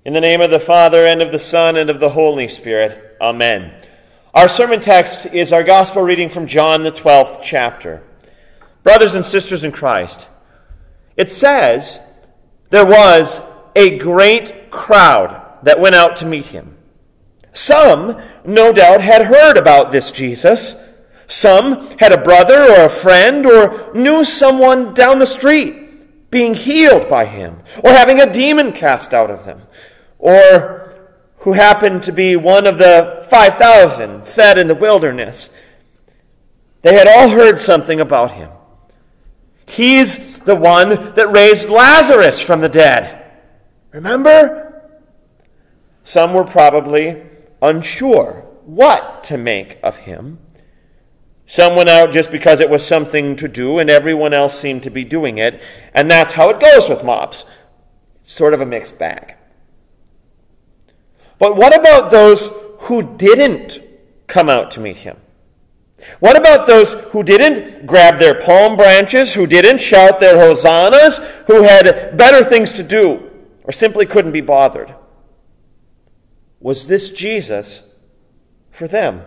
In the name of the Father, and of the Son, and of the Holy Spirit. Amen. Our sermon text is our gospel reading from John, the 12th chapter. Brothers and sisters in Christ, it says there was a great crowd that went out to meet him. Some, no doubt, had heard about this Jesus. Some had a brother or a friend or knew someone down the street being healed by him or having a demon cast out of them, or who happened to be one of the 5,000 fed in the wilderness. They had all heard something about him. He's the one that raised Lazarus from the dead. Remember? Some were probably unsure what to make of him. Some went out just because it was something to do and everyone else seemed to be doing it. And that's how it goes with mobs. It's sort of a mixed bag. But what about those who didn't come out to meet him? What about those who didn't grab their palm branches, who didn't shout their hosannas, who had better things to do, or simply couldn't be bothered? Was this Jesus for them?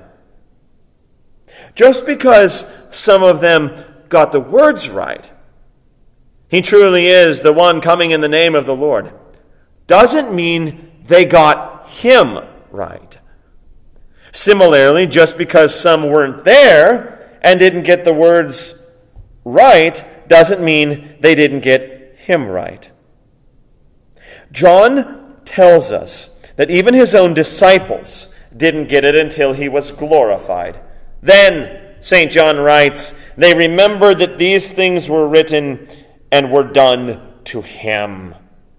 Just because some of them got the words right, he truly is the one coming in the name of the Lord, doesn't mean they got him right. Similarly, just because some weren't there and didn't get the words right, doesn't mean they didn't get him right. John tells us that even his own disciples didn't get it until he was glorified. Then, St. John writes, they remembered that these things were written and were done to him.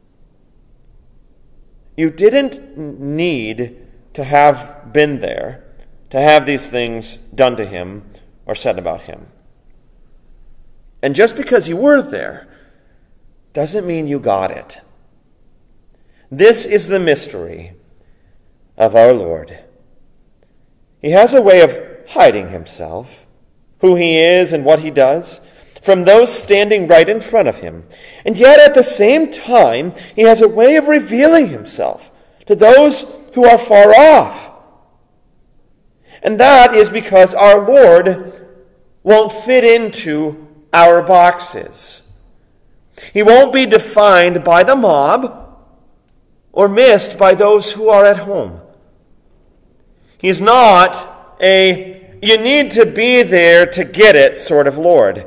You didn't need to have been there to have these things done to him or said about him. And just because you were there doesn't mean you got it. This is the mystery of our Lord. He has a way of hiding himself, who he is and what he does, from those standing right in front of him. And yet at the same time, he has a way of revealing himself to those who are far off. And that is because our Lord won't fit into our boxes. He won't be defined by the mob or missed by those who are at home. He's not a you need to be there to get it sort of Lord.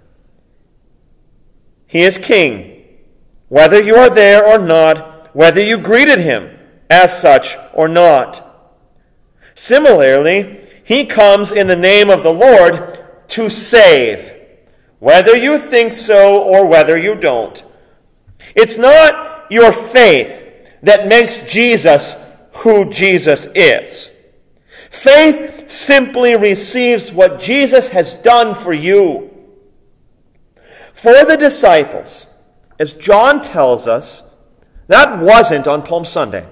He is king, whether you are there or not, whether you greeted him as such or not. Similarly, he comes in the name of the Lord to save, whether you think so or whether you don't. It's not your faith that makes Jesus who Jesus is. Faith simply receives what Jesus has done for you. For the disciples, as John tells us, that wasn't on Palm Sunday.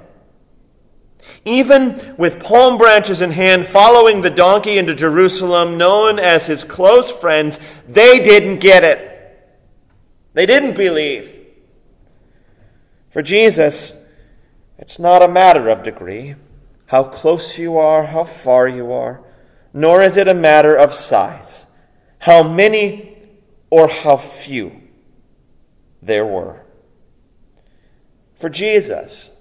Even with palm branches in hand, following the donkey into Jerusalem, known as his close friends, they didn't get it. They didn't believe. For Jesus, it's not a matter of degree, how close you are, how far you are, nor is it a matter of size, how many or how few there were. For Jesus,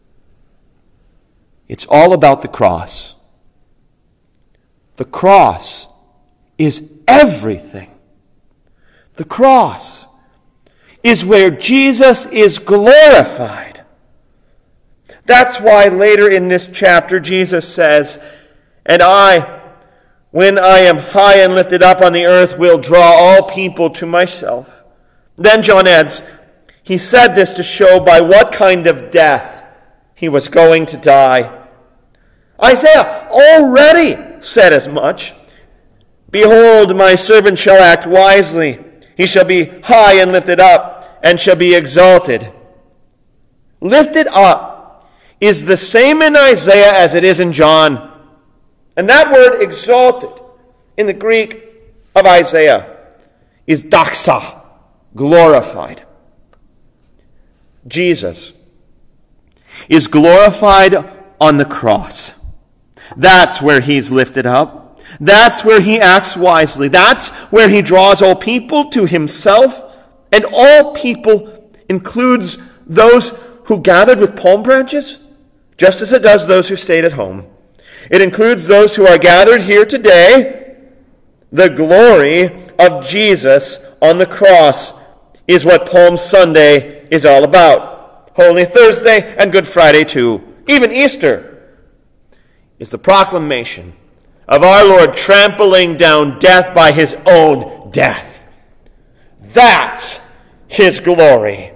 it's all about the cross. The cross is everything. The cross is where Jesus is glorified. That's why later in this chapter Jesus says, "And I, when I am high and lifted up on the earth, will draw all people to myself." Then John adds, he said this to show by what kind of death he was going to die. Isaiah already said as much. "Behold, my servant shall act wisely. He shall be high and lifted up, and shall be exalted." Lifted up is the same in Isaiah as it is in John. And that word exalted in the Greek of Isaiah is doxa, glorified. Jesus is glorified on the cross. That's where he's lifted up. That's where he acts wisely. That's where he draws all people to himself. And all people includes those who gathered with palm branches, just as it does those who stayed at home. It includes those who are gathered here today. The glory of Jesus on the cross is what Palm Sunday is all about. Holy Thursday and Good Friday too. Even Easter is the proclamation of our Lord trampling down death by his own death. That's his glory.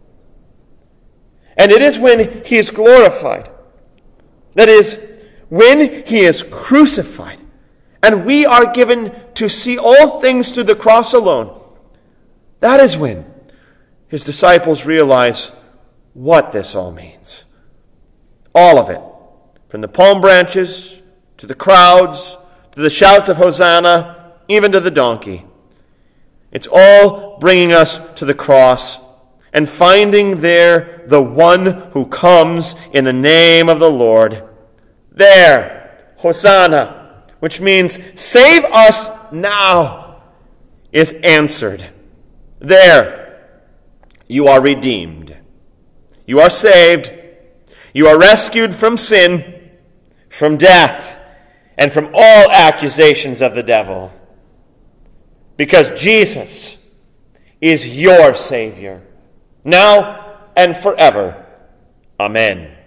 And it is when he is glorified, that is, when he is crucified, and we are given to see all things through the cross alone, that is when his disciples realize what this all means. All of it, from the palm branches to the crowds, to the shouts of Hosanna, even to the donkey. It's all bringing us to the cross and finding there the one who comes in the name of the Lord. There, Hosanna, which means save us now, is answered. There, you are redeemed. You are saved. You are rescued from sin, from death, and from all accusations of the devil. Because Jesus is your Savior, now and forever. Amen.